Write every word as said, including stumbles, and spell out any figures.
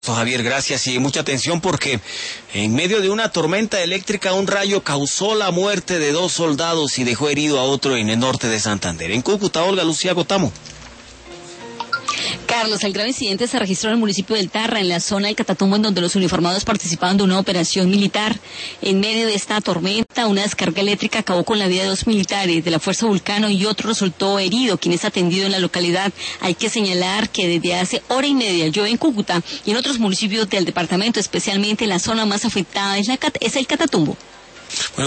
Javier, gracias y mucha atención porque en medio de una tormenta eléctrica un rayo causó la muerte de dos soldados y dejó herido a otro en el norte de Santander. En Cúcuta, Olga Lucía Gotamo. Carlos, el grave incidente se registró en el municipio del Tarra, en la zona del Catatumbo, en donde los uniformados participaban de una operación militar. En medio de esta tormenta, una descarga eléctrica acabó con la vida de dos militares de la Fuerza Vulcano y otro resultó herido, quien es atendido en la localidad. Hay que señalar que desde hace hora y media llueve en Cúcuta y en otros municipios del departamento, especialmente la zona más afectada es, la, es el Catatumbo. Bueno,